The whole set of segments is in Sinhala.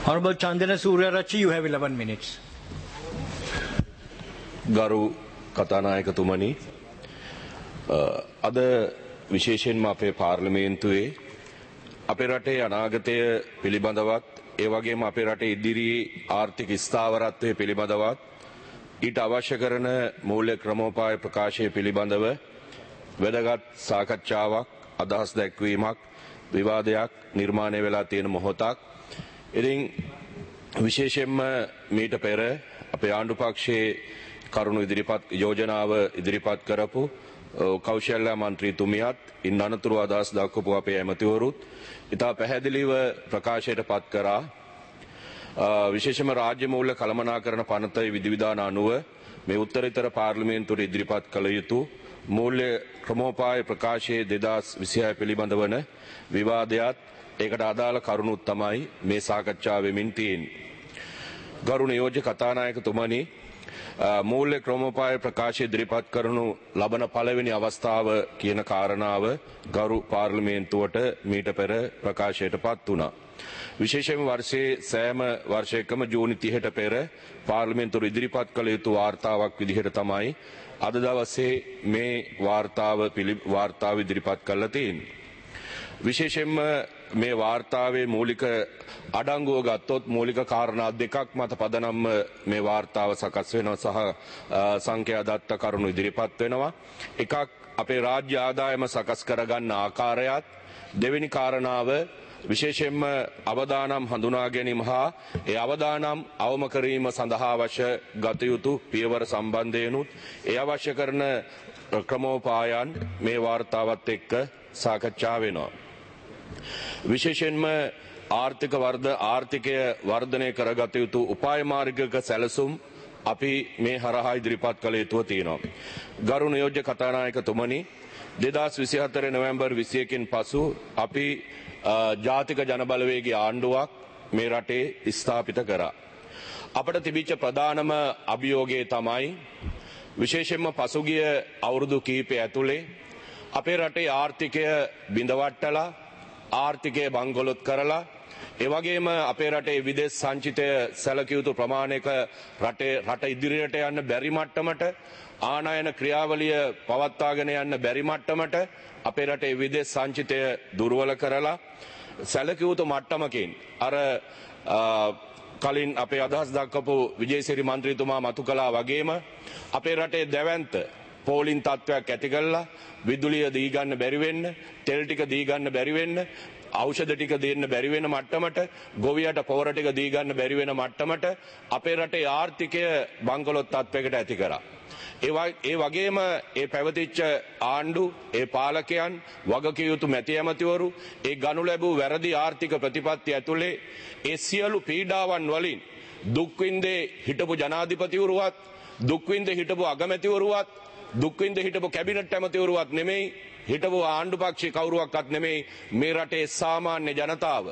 Honorable Chandana Suryarachi, you have 11 minutes. ගරු කතානායකතුමනි අද විශේෂයෙන්ම අපේ පාර්ලිමේන්තුවේ අපේ රටේ අනාගතය පිළිබඳවත් ඒ වගේම අපේ රටේ ඉදිරි ආර්ථික ස්ථාවරත්වය පිළිබඳවත් ඊට අවශ්‍ය කරන මූල්‍ය ක්‍රමෝපාය ප්‍රකාශය පිළිබඳව වැදගත් සාකච්ඡාවක් අදහස් දැක්වීමක් විවාදයක් නිර්මාණය වෙලා තියෙන මොහොතක්. ඉතින් විශේෂයෙන්ම මීට පෙර අපේ ආණ්ඩු පක්ෂයේ කරුණු ඉදිරිපත් යෝජනාව ඉදිරිපත් කරපු කෞශල්‍ය මන්ත්‍රීතුමියත් ඉන් අනතුරු අදහස් දක්වපු අපේ ඇමතිවරුත් ඉතා පැහැදිලිව ප්‍රකාශයට පත් කරා. විශේෂම රාජ්‍ය මූල්‍ය කළමනාකරන පනතේ විධිවිධාන අනුව මේ උත්තරීතර පාර්ලිමේන්තුවට ඉදිරිපත් කළ යුතු මූල්‍ය ක්‍රමෝපාය ප්‍රකාශයේ 2026 පිළිබඳ වන විවාදයක් ඒකට අදාළ කරුණුත් තමයි මේ සාකච්ඡාව වෙමින් තියෙන්නේ. ගරු නියෝජ්‍ය කතානායකතුමනි මූල්‍ය ක්‍රමෝපාය ප්‍රකාශය ඉදිරිපත් කරනු ලබන පළවෙනි අවස්ථාව කියන කාරණාව ගරු පාර්ලිමේන්තුවට මීට පෙර ප්‍රකාශයට පත් වුණා. විශේෂයෙන්ම වර්ෂයේ සෑම වර්ෂයකම ජූනි 30ට පෙර පාර්ලිමේන්තුවට ඉදිරිපත් කළ යුතු වාර්තාවක් විදිහට තමයි අද දවසේ මේ වාර්තාව ඉදිරිපත් කරලා තියෙන්නේ. විශේෂයෙන්ම මේ වාර්තාවේ මූලික අඩංගුව ගත්තොත් මූලික කාරණා දෙකක් මත පදනම්ව මේ වාර්තාව සකස් වෙනවා සහ සංඛ්‍යා දත්ත කරුණු ඉදිරිපත් වෙනවා. එකක් අපේ රාජ්‍ය ආදායම සකස් කරගන්න ආකාරයත්, දෙවෙනි කාරණාව විශේෂයෙන්ම අවදානම් හඳුනා ගැනීම හා ඒ අවදානම් අවම කිරීම සඳහා අවශ්‍ය ගත යුතු පියවර සම්බන්ධයෙන්ුත් ඒ අවශ්‍ය කරන ක්‍රමෝපායන් මේ වාර්තාවත් එක්ක සාකච්ඡා වෙනවා. විශේෂයෙන්ම ආර්ථිකය වර්ධනය කරගත යුතු උපාය මාර්ගික සැලසුම් අපි මේ හරහා ඉදිරිපත් කළ යුතුව තියෙනවා. ගරු නියෝජ්‍ය කතානායකතුමනි 2024 නොවැම්බර් 21කින් පසු අපි ජාතික ජනබලවේගයේ ආණ්ඩුවක් මේ රටේ ස්ථාපිත කරා. අපට තිබිච්ච ප්‍රධානම අභියෝගය තමයි විශේෂයෙන්ම පසුගිය අවුරුදු කිහිපය ඇතුලේ අපේ රටේ ආර්ථිකය බිඳවට්ටලා ආර්ථිකය බංකොලොත් කරලා ඒ වගේම අපේ රටේ විදේශ සංචිතය සැලකිය යුතු ප්‍රමාණයක රට ඉදිරියට යන්න බැරි මට්ටමට ආනයන ක්‍රියාවලිය පවත්වාගෙන යන්න බැරි මට්ටමට අපේ රටේ විදේශ සංචිතය දුර්වල කරලා සැලකිය යුතු මට්ටමකින් අර කලින් අපේ අදහස් දක්වපු විජේසිරි මන්ත්‍රීතුමා මතු කළා වගේම අපේ රටේ දැවැන්ත පෝලින් තත්ත්වයක් ඇති කළා විදුලිය දී ගන්න බැරි වෙන්න, තෙල් ටික දී ගන්න බැරි වෙන්න, ඖෂධ ටික දෙන්න බැරි වෙන මට්ටමට, ගොවියට පොහොර ටික දී ගන්න බැරි වෙන මට්ටමට අපේ රටේ ආර්ථිකය බංකොලොත් තත්ත්වයකට ඇති කරා. ඒ වගේම ඒ පැවතිච්ච ආණ්ඩු, ඒ පාලකයන්, වගකිය යුතු මැති ඇමතිවරු ඒ ගනු ලැබූ වැරදි ආර්ථික ප්‍රතිපත්ති ඇතුලේ ඒ සියලු පීඩාවන් වලින් දුක් විඳේ හිටපු ජනාධිපතිවරුවත්, දුක් විඳේ හිටපු අගමැතිවරුවත්, දුක් විඳ හිටපු කැබිනට් ඇමතිවරුවත් නෙමෙයි, හිටපු ආණ්ඩු පක්ෂේ කවුරුවක්වත් නෙමෙයි, මේ රටේ සාමාන්‍ය ජනතාව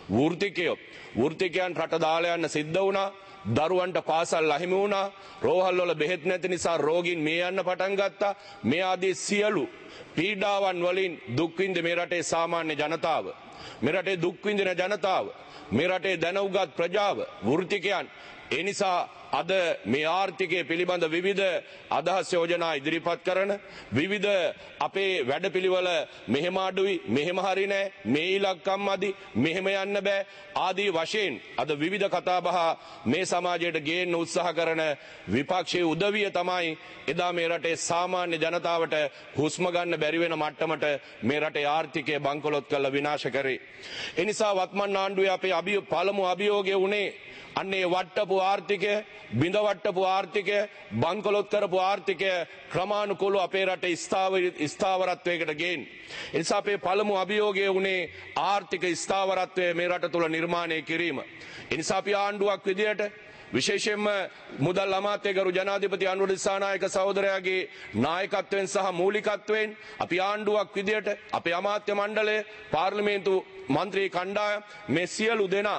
වෘත්තිකයන් රට දාලා යන්න සිද්ධ වුණා. දරුවන්ට පාසල් අහිමි වුණා. රෝහල් වල බෙහෙත් නැති නිසා රෝගීන් මේ යන්න පටන් ගත්තා. මේ ආදී සියලු පීඩාවන් වලින් දුක් විඳ මේ රටේ සාමාන්‍ය ජනතාව, මේ රටේ දුක් විඳින ජනතාව, මේ රටේ දැනුගත් ප්‍රජාව, වෘත්තිකයන්. ඒ නිසා අද මේ ආර්ථිකය පිළිබඳ විවිධ අදහස් යෝජනා ඉදිරිපත් කරන විවිධ අපේ වැඩපිළිවෙල මෙහෙම අඩුයි, මෙහෙම හරි නෑ, මේ ඉලක්කම් අදි, මෙහෙම යන්න බෑ ආදී වශයෙන් අද විවිධ කතාබහ මේ සමාජයට ගේන්න උත්සාහ කරන විපක්ෂයේ උදවිය තමයි එදා මේ රටේ සාමාන්‍ය ජනතාවට හුස්ම ගන්න බැරි වෙන මට්ටමට මේ රටේ ආර්ථිකය බංකොලොත් කරලා විනාශ කරේ. ඒ නිසා වත්මන් ආණ්ඩුවේ අපේ පළමු අභියෝගය උනේ අන්නේ වට්ටපු ආර්ථිකය, බිඳවට්ටපු ආර්ථිකය, බංකොලොත් කරපු ආර්ථිකය ක්‍රමානුකූලව අපේ රටේ ස්ථාවරත්වයකට ගේන්න. ඒ නිසා අපේ පළමු අභියෝගය උනේ ආර්ථික ස්ථාවරත්වය මේ රට තුළ නිර්මාණය කිරීම. ඒ නිසා අපි ආණ්ඩුවක් විදියට විශේෂයෙන්ම මුදල් අමාත්‍යකරු ජනාධිපති අනුර දිසානායක සහෝදරයාගේ නායකත්වයෙන් සහ මූලිකත්වයෙන් අපි ආණ්ඩුවක් විදියට අපේ අමාත්‍ය මණ්ඩලය, පාර්ලිමේන්තු මන්ත්‍රී කණ්ඩායම මේ සියලු දෙනා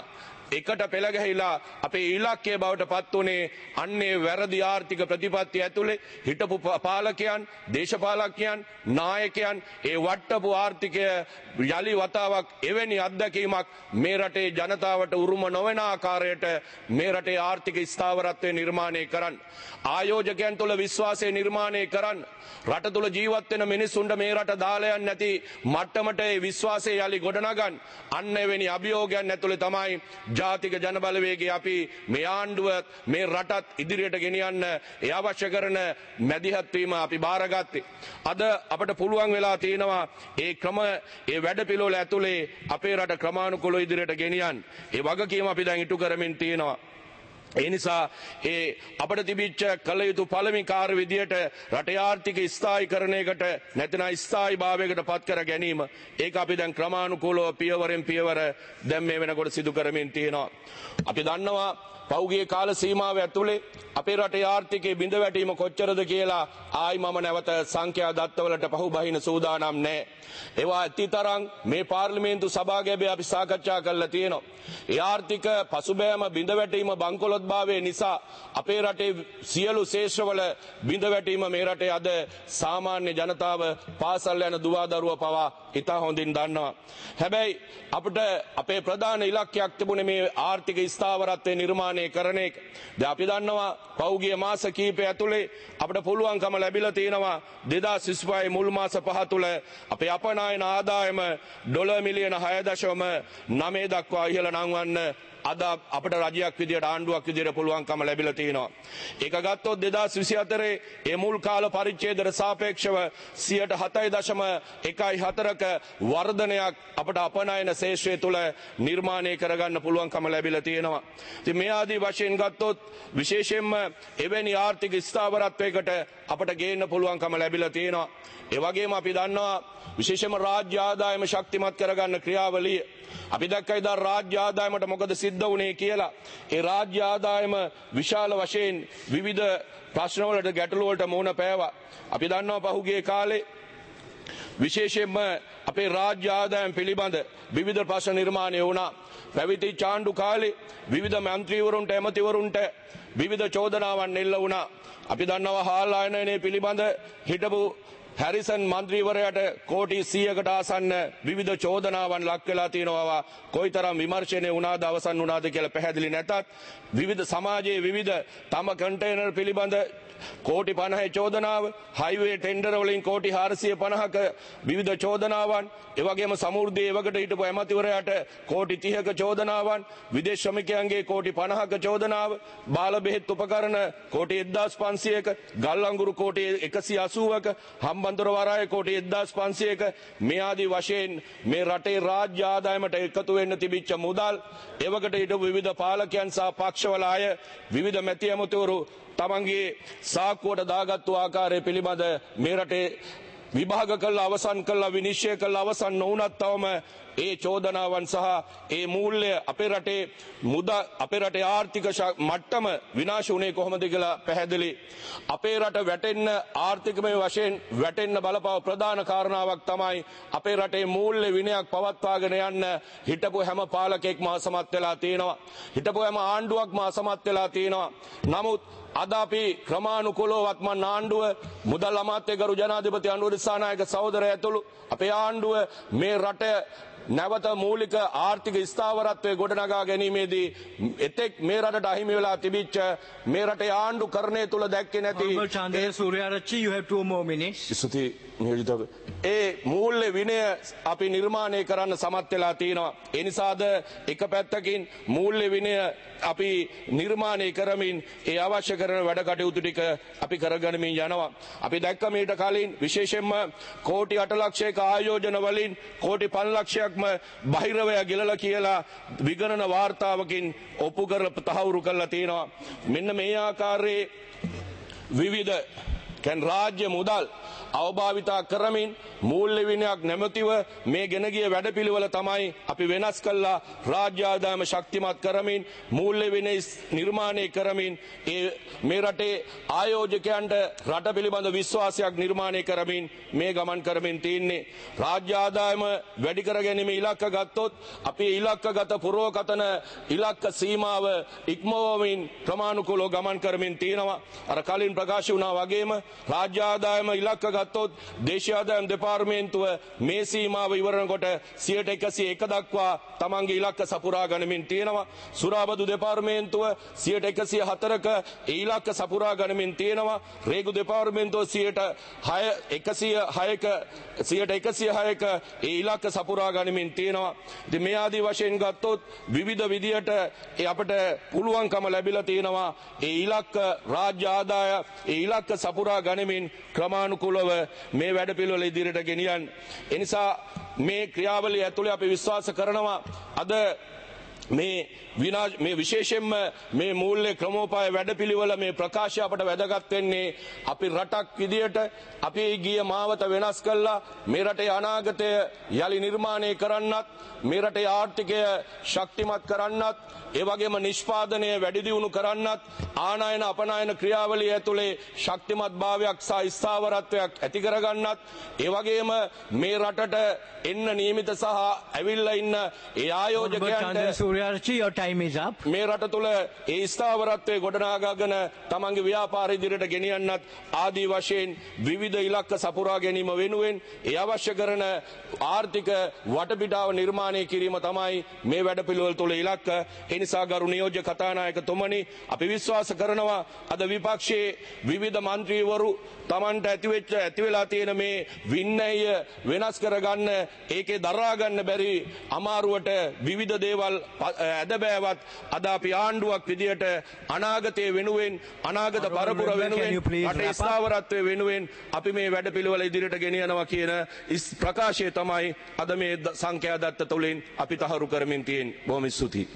එකට පෙළ ගැහිලා අපේ ඉලක්කය බවට පත් වුණේ අන්නේ වැරදි ආර්ථික ප්‍රතිපත්ති ඇතුලේ හිටපු පාලකයන්, දේශපාලකයන්, නායකයන් ඒ වට්ටපු ආර්ථිකය යලි වතාවක් එවැනි අත්දැකීමක් මේ රටේ ජනතාවට උරුම නොවන ආකාරයට මේ රටේ ආර්ථික ස්ථාවරත්වය නිර්මාණය කරන්න. ආයෝජකයන් තුළ විශ්වාසය නිර්මාණය කරන්න. රට තුළ ජීවත් වෙන මිනිස්සුන්ට මේ රට දාලා යන්නේ නැති මට්ටමට ඒ විශ්වාසය යලි ගොඩනගන්න. අන්න එවැනි අභියෝගයන් ඇතුලේ තමයි ජාතික ජනබලවේගය අපි මේ ආණ්ඩුව මේ රටත් ඉදිරියට ගෙනියන්න ඒ අවශ්‍ය කරන මැදිහත් වීම අපි බාරගත්තේ. අද අපට පුළුවන් වෙලා තියෙනවා ඒ වැඩපිළිවෙල ඇතුලේ අපේ රට ක්‍රමානුකූලව ඉදිරියට ගෙනියන්න. ඒ වගකීම අපි දැන් ඉටු කරමින් තියෙනවා. ඒ නිසා අපට තිබිච්ච කළ යුතු පළවෙනි කාර්ය විදියට රටේ ආර්ථික ස්ථායීකරණයකට නැත්නම් ස්ථායී භාවයකට පත් කර ගැනීම ඒක අපි දැන් ක්‍රමානුකූලව පියවරෙන් පියවර දැන් මේ වෙනකොට සිදු කරමින් තියෙනවා. අපි දන්නවා පෞගිය කාල සීමාව ඇතුලේ අපේ රටේ ආර්ථිකයේ බිඳ වැටීම කොච්චරද කියලා ආයි මම නැවත සංඛ්‍යා දත්තවලට පහුබහින සූදානම් නැහැ. ඒවා ඇතිතරම් මේ පාර්ලිමේන්තු සභාවකයේ අපි සාකච්ඡා කරලා තියෙනවා. ඒ ආර්ථික පසුබෑම බිඳ වැටීම බංකොලොත්භාවය නිසා අපේ රටේ සියලු ශේෂ්ත්‍රවල බිඳ වැටීම මේ රටේ අද සාමාන්‍ය ජනතාව පාසල් යන දුවා දරුවා පවා ඉතා හොඳින් දන්නවා. හැබැයි අපිට අපේ ප්‍රධාන ඉලක්කයක් තිබුණේ මේ ආර්ථික ස්ථාවරත්වය නිර්මාණය කරන එක. දැන් අපි දන්නවා පෞගිය මාස කිහිපය ඇතුලේ අපිට පුළුවන්කම ලැබිලා තියෙනවා 2025 මුල් මාස 5 තුල අපේ අපනයන ආදායම ඩොලර් මිලියන 6.9 දක්වා ඉහළ නංවන්න අද අපට රජයක් විදියට ආණ්ඩුවක් විදියට පුළුවන්කම ලැබිලා තියෙනවා. ඒක ගත්තොත් 2024 ඒ මුල් කාල පරිච්ඡේදයට සාපේක්ෂව 7.1.14ක වර්ධනයක් අපට අපනයන ශේෂ්ත්‍රය තුල නිර්මාණය කරගන්න පුළුවන්කම ලැබිලා තියෙනවා. ඉතින් මේ ආදී වශයෙන් ගත්තොත් විශේෂයෙන්ම එවැනි ආර්ථික ස්ථාවරත්වයකට අපට ගේන්න පුළුවන්කම ලැබිලා තියෙනවා. ඒ වගේම අපි දන්නවා විශේෂයෙන්ම රාජ්‍ය ආදායම ශක්තිමත් කරගන්න ක්‍රියාවලිය අපි දැක්කයි දා රාජ්‍ය ආදායමට මොකද සිද්ධ වුණේ කියලා. ඒ රාජ්‍ය ආදායම විශාල වශයෙන් විවිධ ප්‍රශ්න වලට ගැටලු වලට මුහුණ පෑවා. අපි දන්නවා පහුගිය කාලේ විශේෂයෙන්ම අපේ රාජ්‍ය ආදායම් පිළිබඳ විවිධ ප්‍රශ්න නිර්මාණය වුණා. පැවිදි චාණ්ඩු කාලේ විවිධ මන්ත්‍රීවරුන්ට ඇමතිවරුන්ට විවිධ චෝදනාවන් එල්ල වුණා. අපි දන්නවා හාල් ආයනනයේ පිළිබඳ හිටපු හැරිසන් මන්ත්‍රීවරයාට කෝටි 100කට ආසන්න විවිධ චෝදනාවන් ලක් වෙලා තියෙනවා. කොයිතරම් විමර්ශනය වුණාද අවසන් වුණාද කියලා පැහැදිලි නැතත් විවිධ සමාජයේ විවිධ තම කන්ටේනර් පිළිබඳ කෝටි 50 චෝදනාව, හයිවේ ටෙන්ඩර් වලින් කෝටි 450ක විවිධ චෝදනාවන්, ඒ වගේම සමෘද්ධි ඒවකට හිටපු ඇමතිවරයාට කෝටි 30ක චෝදනාවන්, විදේශ ශ්‍රමිකයන්ගේ කෝටි 50ක චෝදනාව, බාල බෙහෙත් උපකරණ කෝටි 1500ක, ගල් අඟුරු කෝටි 180ක, හම්බන්තොට වරාය කෝටි 1500ක මේ ආදී වශයෙන් මේ රටේ රාජ්‍ය ආදායමට එකතු වෙන්න තිබිච්ච මුදල්, ඒවකට හිටපු විවිධ පාලකයන් සහ පක්ෂවල අය, විවිධ මැති ඇමතිවරු තමන්ගේ සාක්කුවට දාගත්තු ආකාරය පිළිබඳ මේ රටේ විභාග කළා අවසන් කළා විනිශ්චය කළා අවසන් නොවුනත් තවම ඒ චෝදනාවන් සහ ඒ මූල්‍ය අපේ රටේ ආර්ථික මට්ටම විනාශ වුණේ කොහොමද කියලා පැහැදිලි. අපේ රට වැටෙන්න ආර්ථිකමය වශයෙන් වැටෙන්න බලපාව ප්‍රධාන කාරණාවක් තමයි අපේ රටේ මූල්‍ය විනයක් පවත්වාගෙන යන්න හිටපු හැම පාලකෙක්ම අසමත් වෙලා තියෙනවා. හිටපු හැම ආණ්ඩුවක්ම අසමත් වෙලා තියෙනවා. නමුත් අද අපි ක්‍රමානුකූලව වත්මන් ආණ්ඩුව මුදල් අමාත්‍යකරු ජනාධිපති අනුර දිසානායක සහෝදරයා ඇතුළු අපේ ආණ්ඩුව මේ රට නැවත මූලික ආර්ථික ස්ථාවරත්වයේ ගොඩනගා ගැනීමේදී එතෙක් මේ රටට අහිමි වෙලා තිබිච්ච මේ රටේ ආණ්ඩුකරණය තුල දැක්කේ නැති Chandra Suryaarachi, you have 2 more minutes. ස්තුති නියෝජිතව ඒ මූල්‍ය විනය අපි නිර්මාණය කරන්න සමත් වෙලා තියෙනවා. ඒ නිසාද එක පැත්තකින් මූල්‍ය විනය අපි නිර්මාණය කරමින් ඒ අවශ්‍ය කරන වැඩ කටයුතු ටික අපි කරගනිමින් යනවා. අපි දැක්ක මීට කලින් විශේෂයෙන්ම කෝටි 8 ලක්ෂයක ආයෝජන වලින් කෝටි 5 ලක්ෂයක්ම බහිරවය ගිලලා කියලා විගණන වාර්තාවකින් ඔප්පු කරලා තහවුරු කරලා තියෙනවා. මෙන්න මේ ආකාරයේ විවිධ රාජ්‍ය මුදල් අවභාවිතා කරමින් මූල්‍ය විනයක් නැමැතිව මේ ගෙන ගිය වැඩපිළිවෙල තමයි අපි වෙනස් කළා රාජ්‍ය ආදායම ශක්තිමත් කරමින් මූල්‍ය විනය නිර්මාණය කරමින් මේ රටේ ආයෝජකයන්ට රට පිළිබඳ විශ්වාසයක් නිර්මාණය කරමින් මේ ගමන් කරමින් තින්නේ රාජ්‍ය ආදායම වැඩි කර ගැනීම ඉලක්ක ගත්තොත් අපි ඉලක්කගත පුරෝකතන ඉලක්ක සීමාව ඉක්මවමින් ක්‍රමානුකූලව ගමන් කරමින් තියෙනවා අර කලින් ප්‍රකාශ වුණා වගේම රාජ්‍ය ආදායම ඉලක්ක ගත්තොත් දේශීය ආදායම් දෙපාර්තමේන්තුව මේ සීමාව ඉවරනකොට 101 දක්වා තමන්ගේ ඉලක්ක සපුරා ගනිමින් තියෙනවා සුරාබදු දෙපාර්තමේන්තුව 104ක ඒ ඉලක්ක සපුරා ගනිමින් තියෙනවා රේගු දෙපාර්තමේන්තුව 106ක ඒ ඉලක්ක සපුරා ගනිමින් තියෙනවා ඉතින් මේ ආදී වශයෙන් ගත්තොත් විවිධ විදියට අපට පුළුවන්කම ලැබිලා තියෙනවා ඒ ඉලක්ක රාජ්‍ය ආදාය ඒ ඉලක්ක සපුරා ගනිමින් ක්‍රමානුකූලව මේ වැඩපිළිවෙල ඉදිරියට ගෙනියන්න. ඒ නිසා මේ ක්‍රියාවලිය ඇතුලේ අපි විශ්වාස කරනවා අද මේ විශේෂයෙන්ම මේ මූල්‍ය ක්‍රමෝපාය වැඩපිළිවෙල මේ ප්‍රකාශය අපට වැදගත් වෙන්නේ අපි රටක් විදියට අපි ගිය මාවත වෙනස් කළා මේ රටේ අනාගතය යලි නිර්මාණය කරන්නත් මේ රටේ ආර්ථිකය ශක්තිමත් කරන්නත් ඒ වගේම නිෂ්පාදනය වැඩි දියුණු කරන්නත් ආනයන අපනයන ක්‍රියාවලිය ඇතුලේ ශක්තිමත් භාවයක් සහ ස්ථාවරත්වයක් ඇති කරගන්නත් ඒ වගේම මේ රටට එන්න නියමිත සහ ඇවිල්ලා ඉන්න ඒ ආයෝජකයන්ට your time is up. මේ රට තුළ ඒ ස්ථාවරත්වයේ ගොඩනගාගෙන තමන්ගේ ව්‍යාපාර ඉදිරියට ගෙනියන්නත් ආදී වශයෙන් විවිධ ඉලක්ක සපුරා ගැනීම වෙනුවෙන් ඒ අවශ්‍ය කරන ආර්ථික වටපිටාව නිර්මාණය කිරීම තමයි මේ වැඩපිළිවෙල තුළ ඉලක්ක. ඒ නිසා ගරු නියෝජ්‍ය කතානායකතුමනි අපි විශ්වාස කරනවා අද විපක්ෂයේ විවිධ മന്ത്രിවරු තමන්ට ඇති වෙලා තියෙන මේ වින්නය වෙනස් කරගන්න ඒකේ දරා ගන්න බැරි අමාරුවට විවිධ දේවල් ඇදබෑවත් අද අපි ආණ්ඩුවක් විදියට අනාගතයේ වෙනුවෙන් අනාගත පරපුර වෙනුවෙන් රටේ ස්ථාවරත්වයේ වෙනුවෙන් අපි මේ වැඩපිළිවෙල ඉදිරියට ගෙනියනවා කියන ප්‍රකාශය තමයි අද මේ සංඛ්‍යා දත්ත තුළින් අපි තහවුරු කරමින් තියෙන්නේ. බොහොම ස්තුතියි.